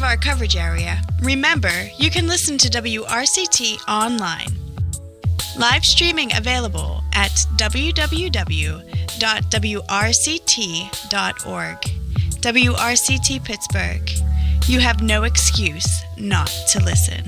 our coverage area, remember you can listen to WRCT online. Live streaming available at www.wrct.org. WRCT Pittsburgh. You have no excuse not to listen.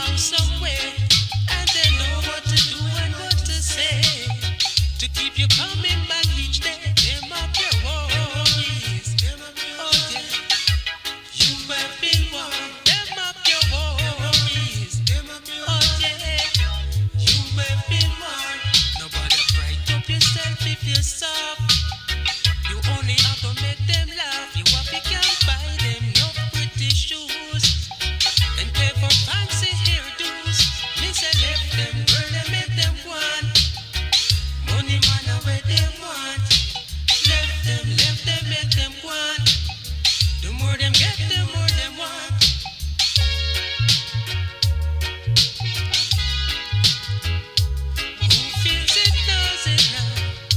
somewhere, and they know what to do and what to say to keep you coming back each day. Them up your worries. Oh yeah, you have been warned. Them up your worries. Oh yeah, you have been warned. Nobody bright up yourself if you're soft. You only have to make them laugh. You have to can't buy them no pretty shoes and pay for fancy hairdos. Me say left them, girl, they make them want. Money man are where they want. Left them, make them want. The more them get, the more them want. Who feels it knows it now.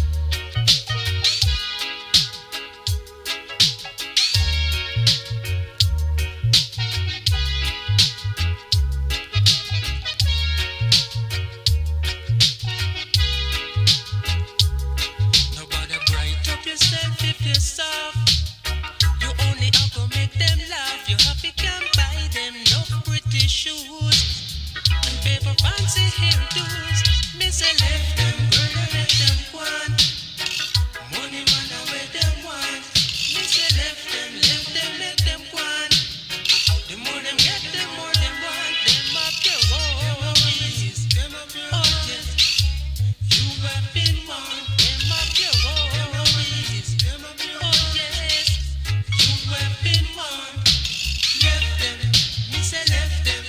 Nobody bright up yourself if you're soft. You only have to make them laugh. You happy can buy them no pretty shoes and pay for fancy hairdos. Me say left them, girl, they make them want. Money man are where them want. Me say left them, make them want. The more them get, the more them want. Them up your worries. Oh yes, you have been warned. Them up your worries. Oh yes, you have been warned. Left them, me say left them,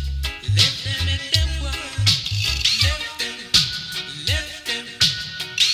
make them want. Left them,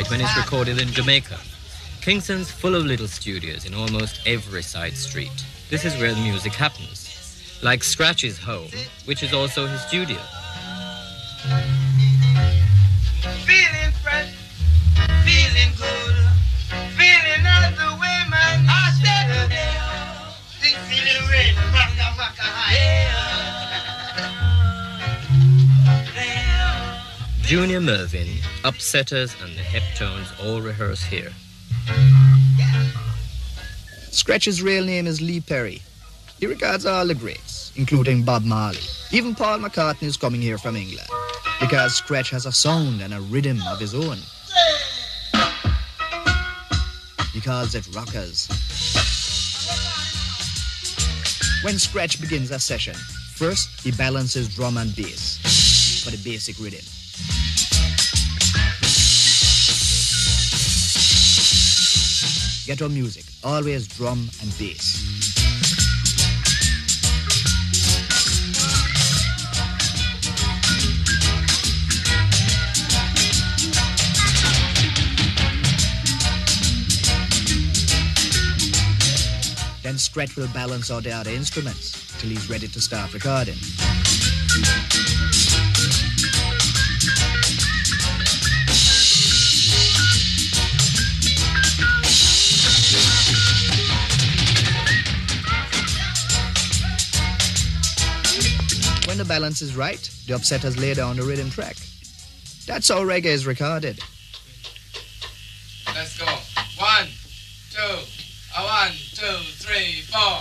it when it's recorded in Jamaica. Kingston's full of little studios in almost every side street. This is where the music happens. Like Scratch's home, which is also his studio. Feeling fresh, feeling good, feeling out the way man I said this feeling rain, maka maka high. Junior Mervyn, Upsetters and the Heptones all rehearse here. Scratch's real name is Lee Perry. He regards all the greats, including Bob Marley. Even Paul McCartney is coming here from England, because Scratch has a sound and a rhythm of his own. He calls it rockers. When Scratch begins a session, first he balances drum and bass for the basic rhythm. Ghetto music, always drum and bass. Then Scratch will balance out the other instruments till he's ready to start recording. When the balance is right, the Upsetters lay down the rhythm track. That's how reggae is recorded. Let's go. 1, 2, 1, 2, 3, 4.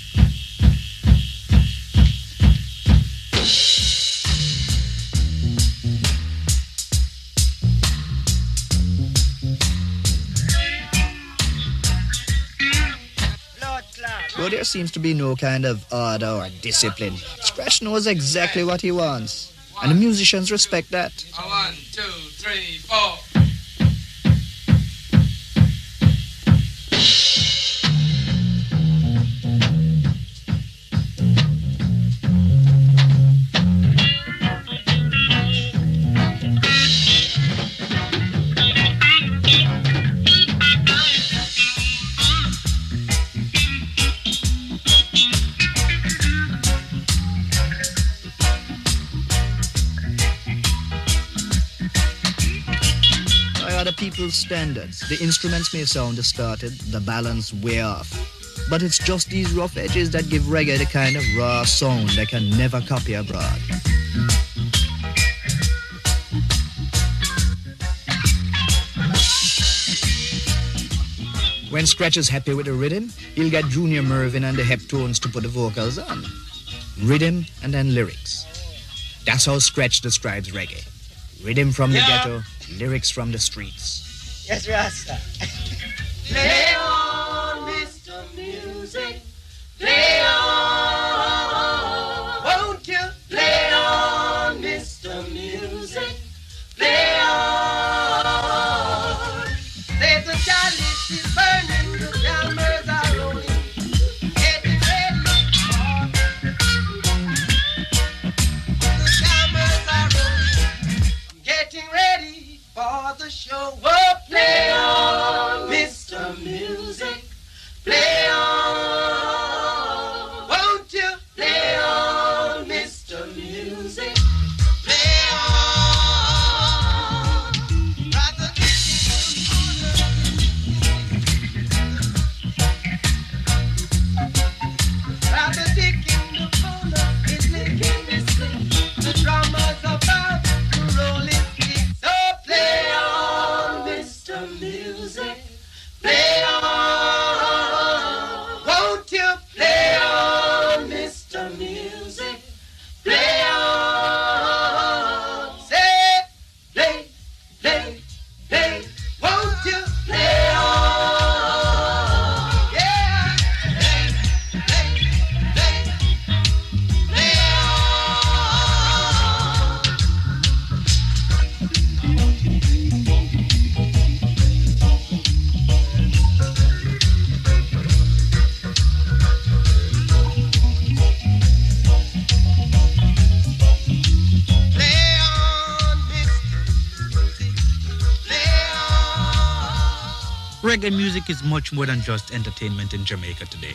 Though there seems to be no kind of order or discipline, Scratch knows exactly what he wants, and the musicians respect that. 1, 2, 3, 4. People's standards, the instruments may sound distorted, the balance way off. But it's just these rough edges that give reggae the kind of raw sound they can never copy abroad. When Scratch is happy with the rhythm, he'll get Junior Mervyn and the Heptones to put the vocals on. Rhythm and then lyrics. That's how Scratch describes reggae. Rhythm from the ghetto, lyrics from the streets. Yes, Rasta. Play on, Mr. Music. Play on. Won't you play on, Mr. Music? Play on. Say the chalice is burning, the jammers are rolling. Getting ready. The jammers are rolling. Getting ready for the show. Oh, play on, Mr. Music. Play on. Won't you play on, Mr. Music? Play on. Rather dick in the corner is licking his stick. The drummer's about to roll his stick. So play on, reggae music is much more than just entertainment in Jamaica today.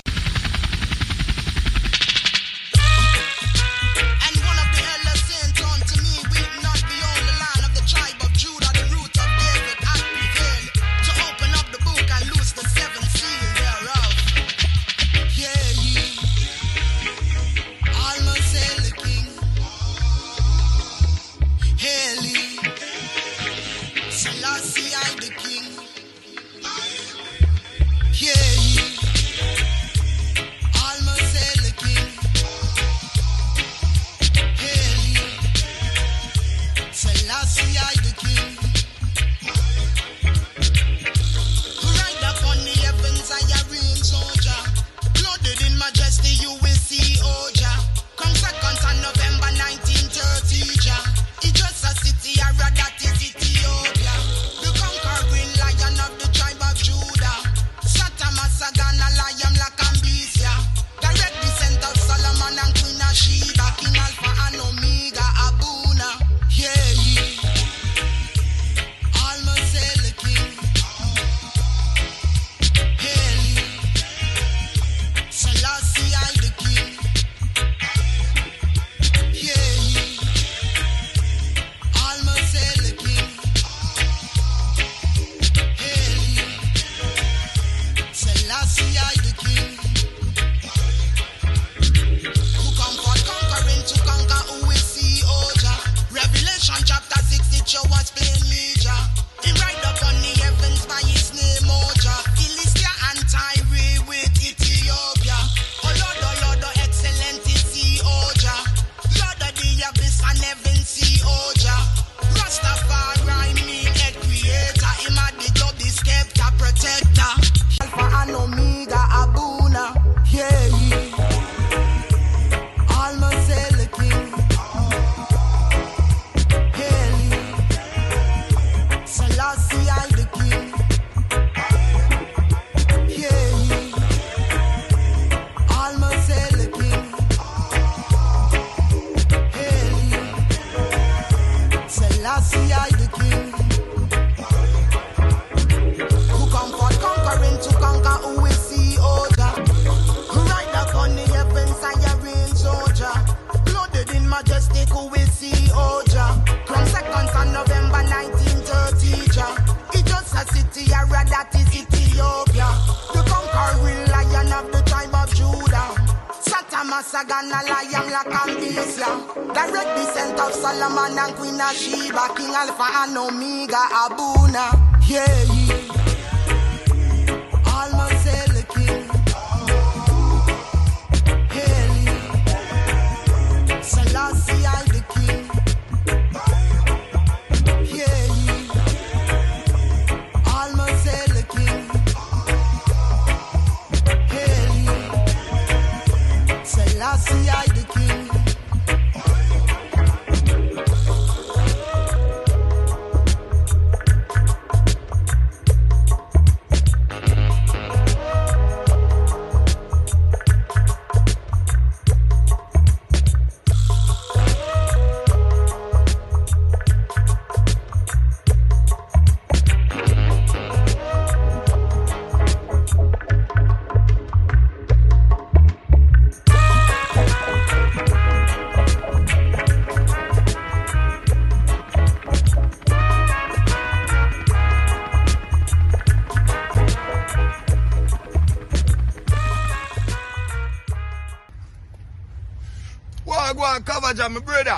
My brother,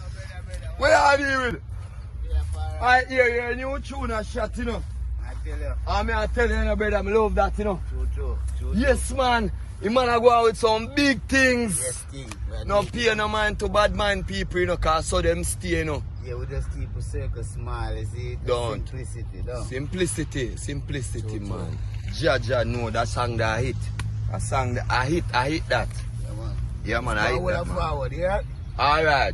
where are you with? I hear your new tune a shot, you know. I tell you. I tell you, brother, I love that, you know. True. Yes, man. The man a go out with some big things. Yes, thing. No pay no mind to bad mind people, you know, cause so them stay, you know. Yeah, we just keep a circle small, is it? Don't. Simplicity, man. Jaja know that song that I hit. A song that I hit that. Yeah, man, I hit that, man. Forward, yeah? All right.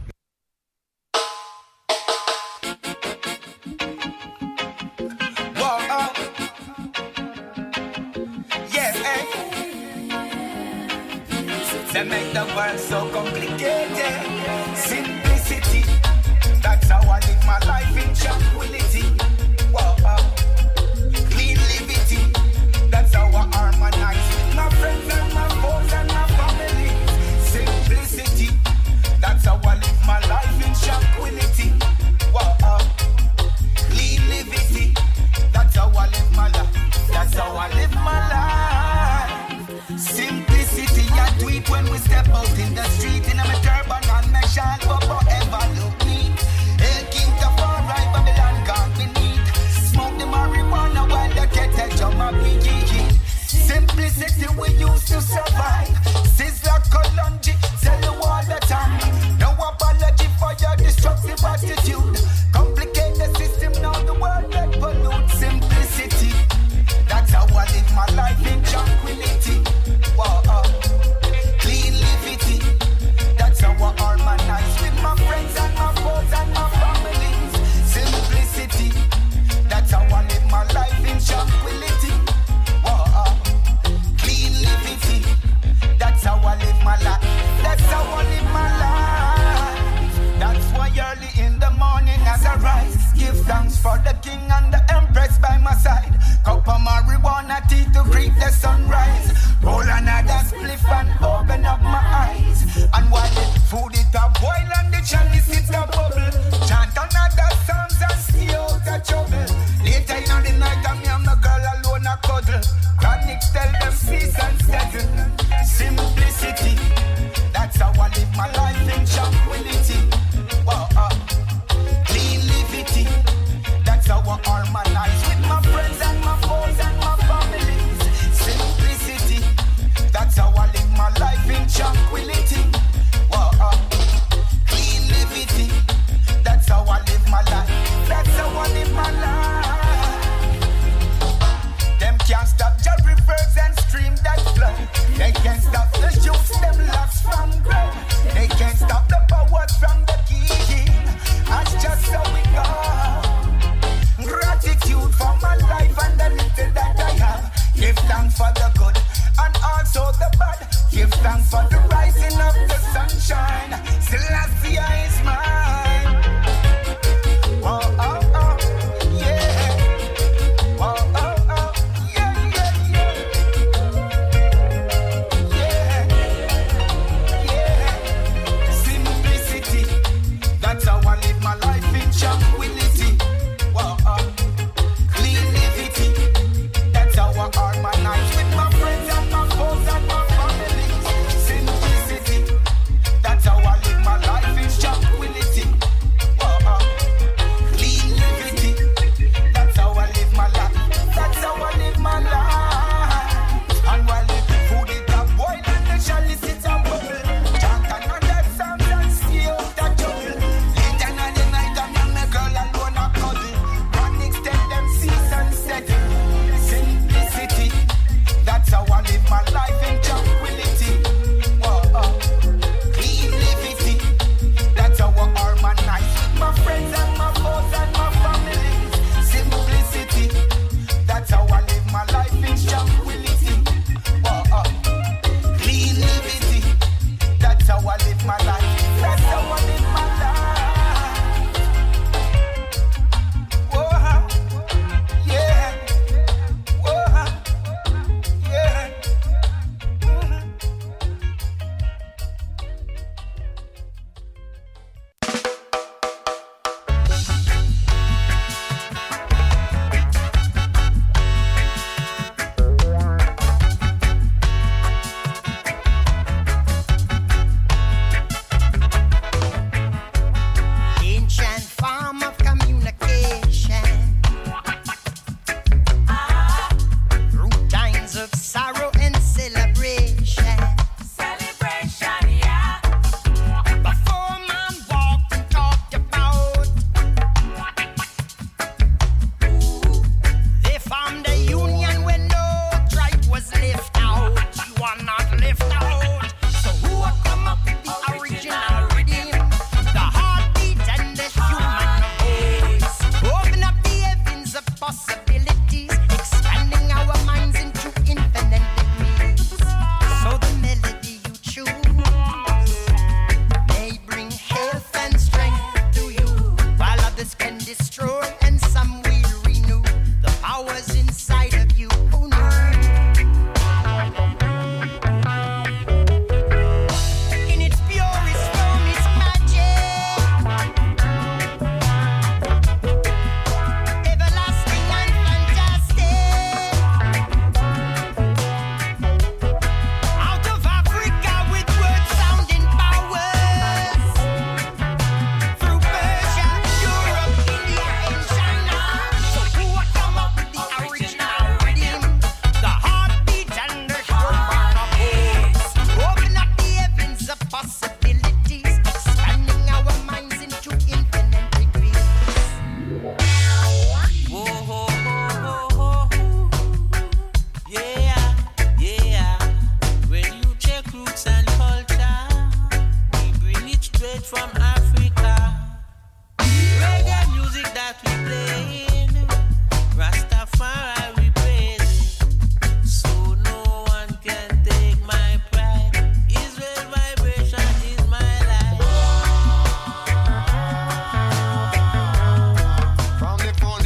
They make the world so complicated. Simplicity, that's how I live my life in tranquility. Whoa, clean living for the king and the empress by my side. Cup of marijuana tea to greet the sunrise. Roll another spliff and open up my eyes. And while the food it a boil and the chalice it a bubble, chant another psalms and stay out of trouble. Later in the night me and my girl alone a cuddle. Chronics tell them peace and settle. Simplicity, that's how I live my life in tranquility. Wow, clean livity, that's how I harmonize with my friends and my foes and my families. Simplicity, that's how I live my life in tranquility. Wow, clean livity, that's how I live my life. That's how I live my life. Them can't stop the rivers and stream that flow. They can't stop the youths, them locks from grow. They can't stop the powers from the king. That's just how we go. Gratitude for my life and the little that I have. Give thanks for the good and also the bad. Give thanks for the rising of the sunshine. Selassie is mine. Oh, oh, oh, yeah. Oh, oh, oh, yeah, yeah, yeah. Yeah, yeah. Simplicity, that's how I live my life in tranquility. Wow, clean livity, that's how I harmonize with my friends and my foes and my families. Simplicity, that's how I live my life in tranquility. Wow, clean livity, that's how I live my life. That's how I live my life. And while the food is a boil and the chalice is a bubble, chant another song and stay out of trouble. Later in the night I'm and my girl alone a cuddle. Chronics tell them cease and settle. Simplicity, that's how I live my life in tranquility. Whoa, clean livity, that's how I harmonize with my friends and my foes and my families. Simplicity, that's how I live my life in tranquility. Whoa, clean livity, that's how I live my life. That's how I live my life. Whoa, yeah. Whoa, yeah. Ancient form of communication. Through times of sorrow and celebration. Celebration, yeah. Before man walked and talked about. They formed a union when no tribe was left out. You are not left out. So who would come up with the original rhythm? The heartbeat and the human voice. Open up the heavens of possibilities, expanding our minds into infinite degrees. So the melody you choose may bring health and strength to you, while others can destroy and some will renew the powers inside of you. Who knew? In its purest form, its magic, everlasting and fantastic. Out of Africa with word-sounding powers, through Persia, Europe, India, and China. So who would come up with the original rhythm? The heartbeat and the human voice. Open up the heavens of possibilities, expanding our minds into infinite degrees. Whoa, ho, ho, ho, ho. Yeah, yeah. When you check roots and culture, we bring it straight from Africa. Reggae music that we playing, Rastafari we praise. So no one can take my pride. Israel vibration is my life. From the corner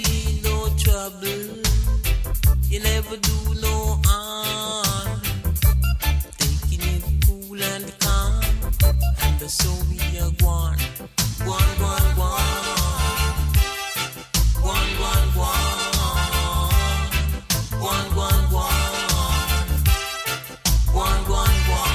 me no trouble. You never do no harm. Taking it cool and calm. And so we are one. One, one, one. One, one, one. One, one, one. One, one, one.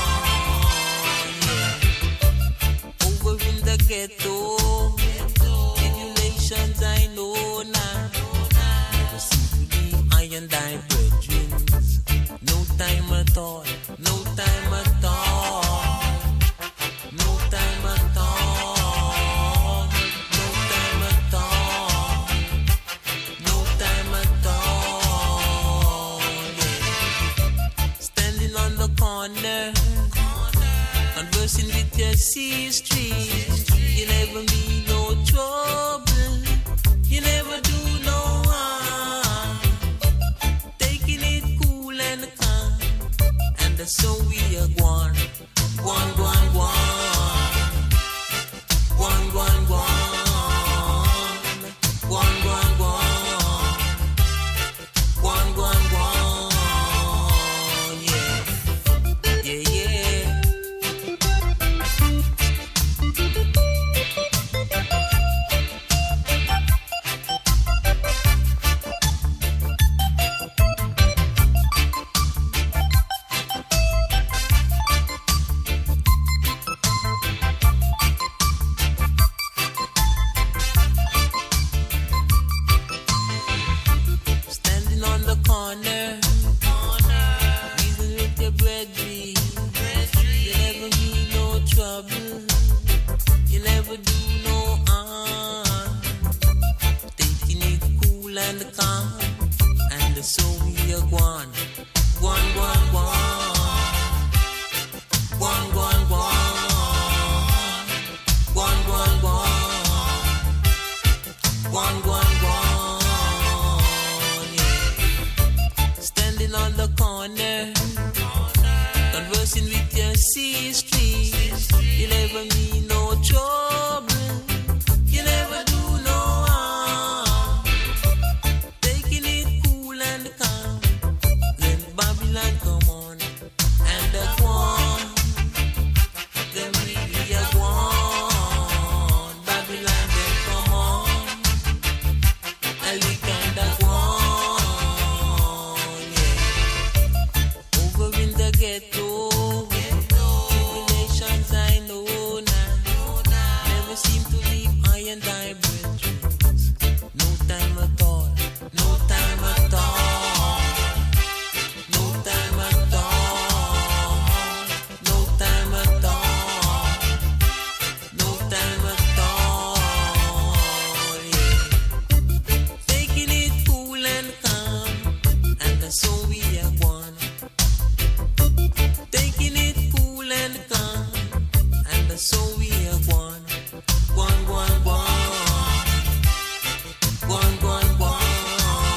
Yeah. Over in the ghetto, tribulations I know now. Never seem to be I and I brethren. No time at all. No time at all. No time at all. No time at all. No time at all. Yeah. Standing on the corner, conversing with your sister. You never mean no trouble. You never do no harm. Taking it cool and calm. And so we are one. One, one, one. One, one, one. One, one, one. One, one, one. Yeah. Yeah, yeah. Standing on the corner, reason with your brethren. You never mean no trouble. You never do no harm. Taking it cool and calm. And so we are one. One, one, one. One, one, one. One, one, one. One, one, one. Yeah. Standing on the corner, conversing with your sister. You never mean no trouble. You never do no harm. Taking it cool and calm. Then Babylon come on and the one. Then really a one. Babylon then come on. And we kind of one. Yeah. Over in the ghetto. Tribulations I know now. Never seem to leave I and I brethren. No time at all. No time at all. No time at all. No time at all. No time at all. Yeah. Taking it cool and calm. And so we are one. Taking it cool and calm. And so we are one. One, one, one. One, one, one.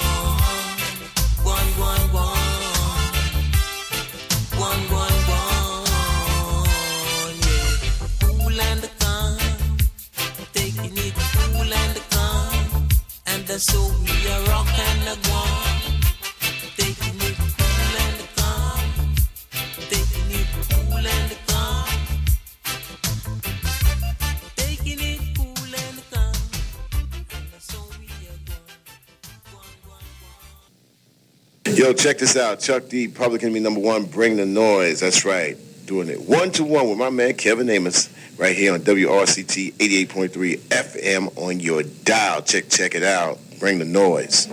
One, one, one. One, one, one. Yeah. Cool and calm. Taking it cool and calm. And so we are rock and a one. Taking it cool and calm. Taking it cool and calm. Taking it cool and calm. And so we are one. Yo, check this out. Chuck D, Public Enemy #1, Bring the Noise. That's right. Doing it 1-to-1 with my man Kevin Amos right here on WRCT 88.3 FM on your dial. Check it out. Bring the noise.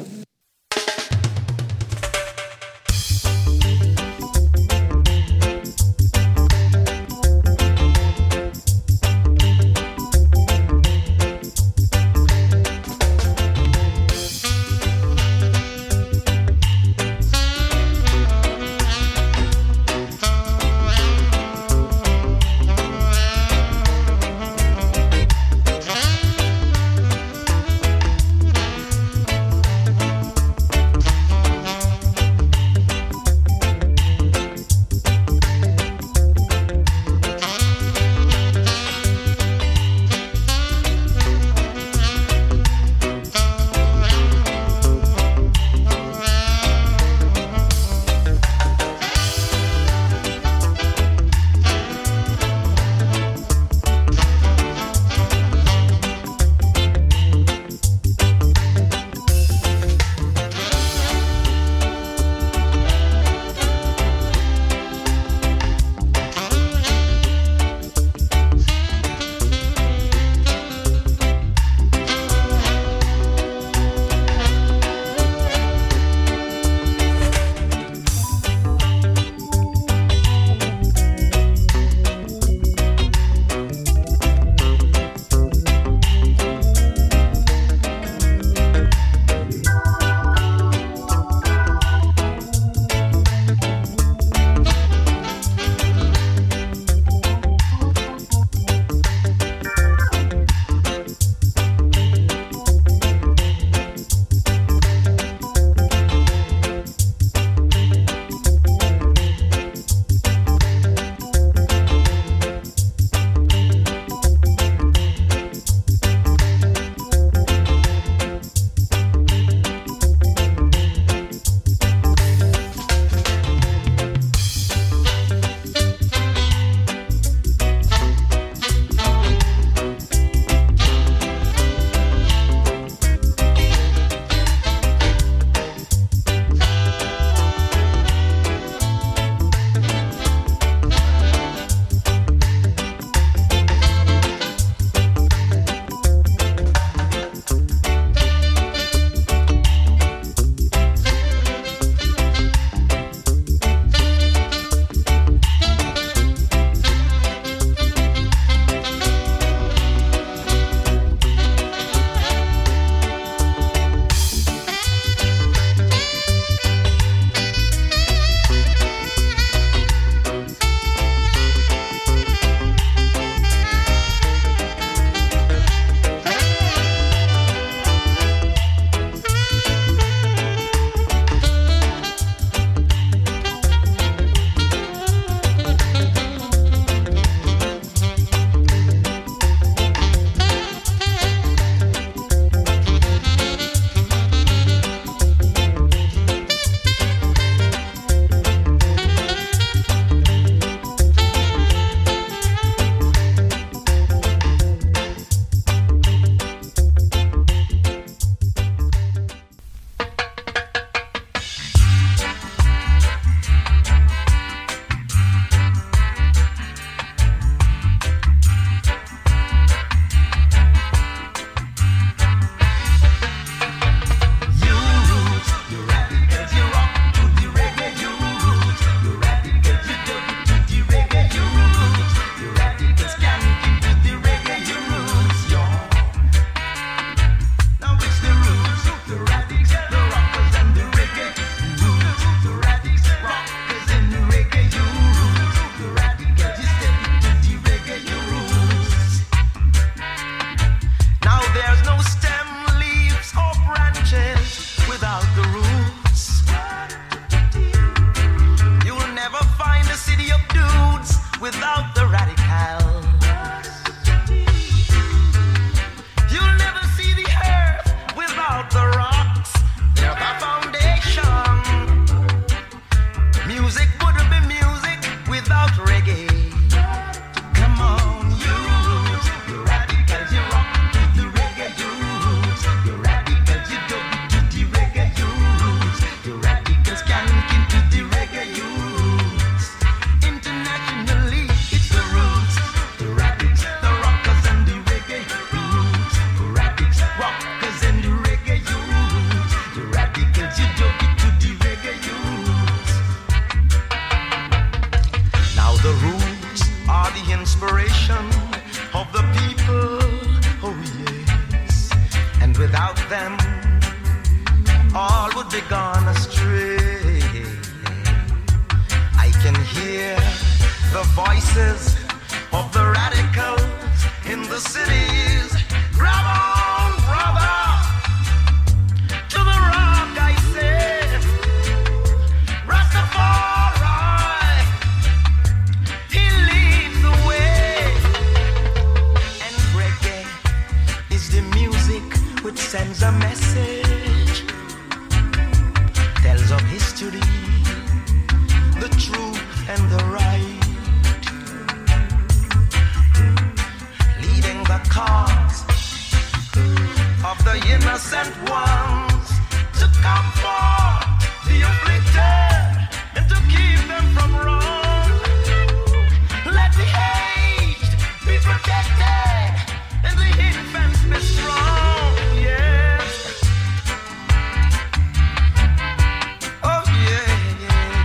all would be gone astray. I can hear the voices of the radicals in the cities. Grab on, brother, to the rock, I say. Rastafari, he leads the way. And reggae is the music which sends a message, tells of history, the truth and the right, leading the cause of the innocent ones to comfort the afflicted and to keep them from wrong. Let the aged be protected and the infants be strong. Yes. Oh yeah, yeah.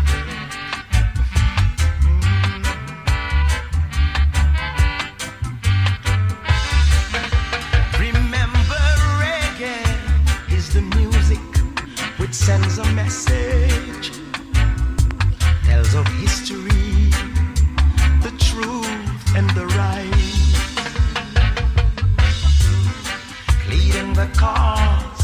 Remember, reggae is the music which sends a message, tells of history, the truth and the right, pleading the cause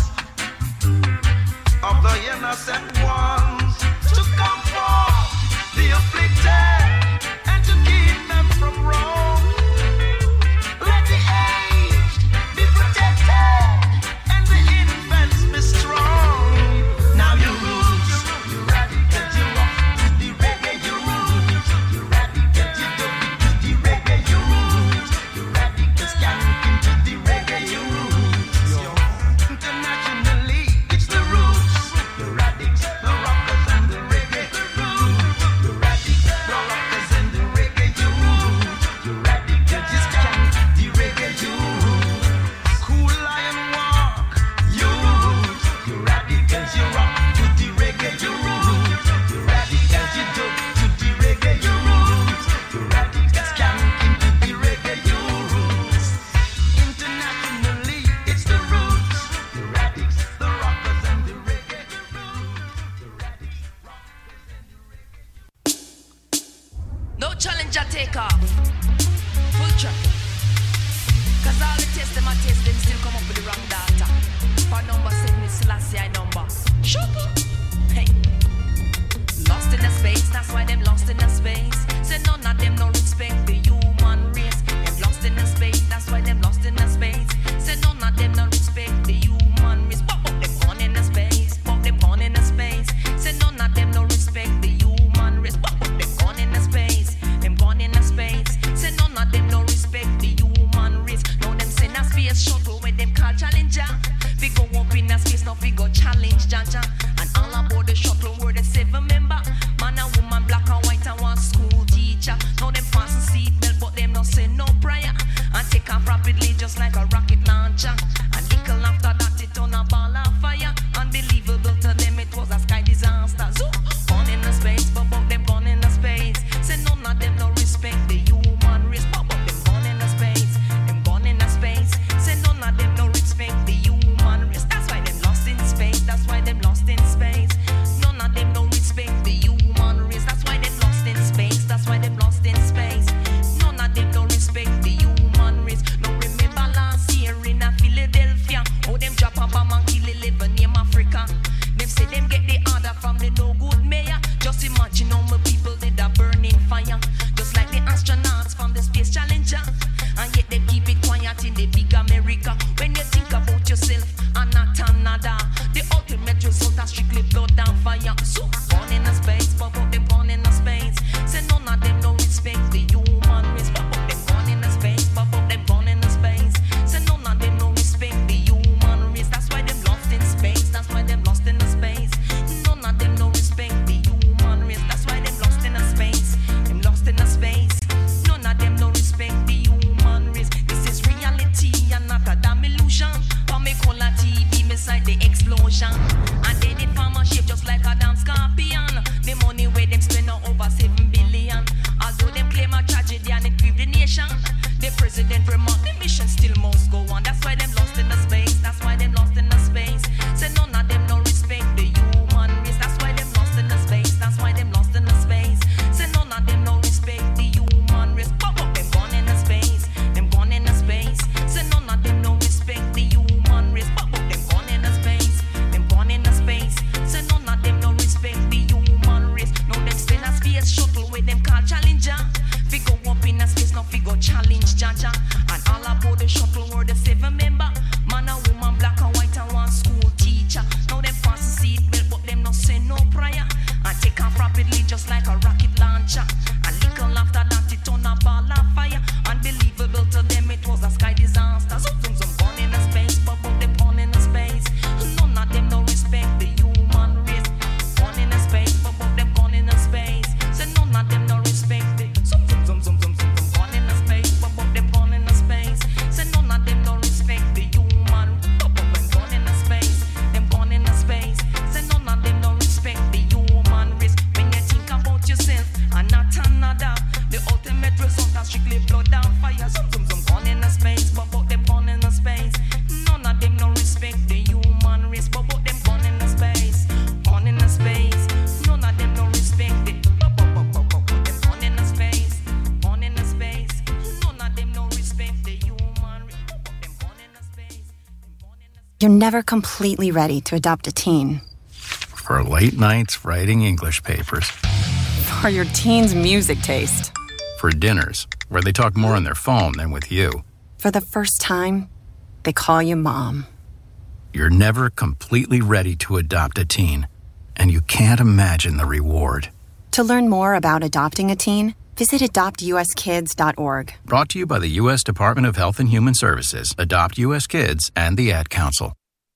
of the innocent ones to comfort the afflicted and to keep them from wrong. Let the aged be protected and the infants be strong. Now you roots, you radicals, you rock to the reggae, you roots, you radicals, you dub it to the reggae, you roots, you radicals skanking to the reggae, you roots. Internationally, it's the roots, the radicals, the rockers and the reggae, the roots, the radicals, the rockers and the reggae, you roots, you radicals, you skank the reggae, you roots. Cool lion walk, you roots, you radicals, you rock to the reggae, you roots, you radicals, you dub to the reggae, you roots, you radicals skanking to the reggae, you roots. Internationally, it's the roots, the radicals, the rockers and the reggae, the roots, the radicals, rockers and the reggae. No challenger take off. Full traffic. Cause all the test them still come up with the wrong data. For number 7 is Selassie number. Shut up. Hey. Lost in the space, that's why them lost in the space. Say none of them no respect the human race. Them lost in the space, that's why them lost in the space. Say none of them no respect the human race. But them gone in the space, but them gone in the space. Say none of them no respect the human race. But them gone in the space, them gone in the space. Say none of them no respect the human race. Now them send a space shuttle with them call Challenger. We go up in the space, now we go challenge Jaja. And all aboard the shuttle were the 7 member. Man and woman, black and white and one school teacher. Now them fasten seat belt, but them no say no prayer. And take off rapidly just like a rocket launcher. And little after that it on a ball of fire. Unbelievable to them it was a sky disaster. Zoo, gone in the space, but them gone in the space. Say none of them no respect the human race. But them gone in the space, them gone in the space. Say none of them no respect the human race. That's why them lost in space. That's why them lost in space. None of them no respect the human race. That's why them lost in space. That's why them lost in space. None of them no respect the human race. No remember last year in a Philadelphia, oh them drop a bomb and kill 11 name Africa. Them say them get the order from the no good mayor. Just imagine how many people did a burning fire. Just like the astronauts from the Space Challenger. And yet they keep it quiet in the big America. When you think about yourself and not another, the ultimate result is strictly blood and fire. So born in a space, but them born in a space. Say none of them no respect the human race. But them born in a space, but them born in a space. Say none of them no respect the human race. That's why them lost in space. That's why them lost in a space. None of them no respect the human race. That's why them lost in a space. Them lost in a space. None of them no respect the human race. This is reality and not a damn illusion. For me call a TV beside the explosion. And they did farmer shape just like a damn scorpion. The money where them spend on over 7 billion. Although them claim a tragedy and it grieve the nation, the president remarked the mission still must go on. That's why them lost in the space. That's why them lost in the space. Say none of them no respect You're never completely ready to adopt a teen. For late nights writing English papers. For your teen's music taste. For dinners, where they talk more on their phone than with you. For the first time, they call you Mom. You're never completely ready to adopt a teen, and you can't imagine the reward. To learn more about adopting a teen, visit adoptuskids.org. Brought to you by the U.S. Department of Health and Human Services, Adopt U.S. Kids, and the Ad Council.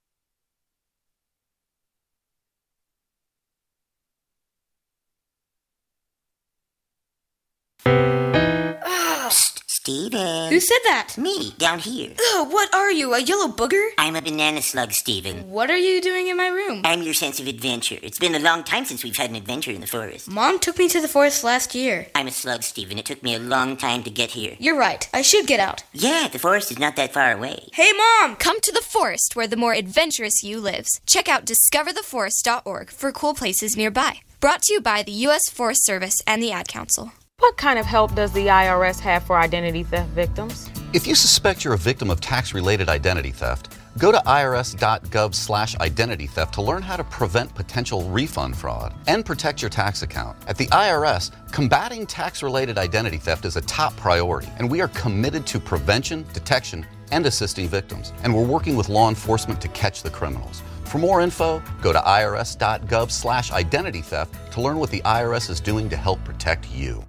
Steven. Who said that? Me, down here. Ugh, what are you, a yellow booger? I'm a banana slug, Steven. What are you doing in my room? I'm your sense of adventure. It's been a long time since we've had an adventure in the forest. Mom took me to the forest last year. I'm a slug, Steven. It took me a long time to get here. You're right. I should get out. Yeah, the forest is not that far away. Hey, Mom! Come to the forest where the more adventurous you lives. Check out discovertheforest.org for cool places nearby. Brought to you by the U.S. Forest Service and the Ad Council. What kind of help does the IRS have for identity theft victims? If you suspect you're a victim of tax-related identity theft, go to irs.gov/identity theft to learn how to prevent potential refund fraud and protect your tax account. At the IRS, combating tax-related identity theft is a top priority, and we are committed to prevention, detection, and assisting victims. And we're working with law enforcement to catch the criminals. For more info, go to irs.gov/identity theft to learn what the IRS is doing to help protect you.